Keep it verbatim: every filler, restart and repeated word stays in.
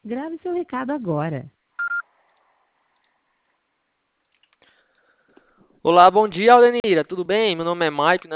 Grave seu recado agora. Olá, bom dia, Aldenira. Tudo bem? Meu nome é Maico,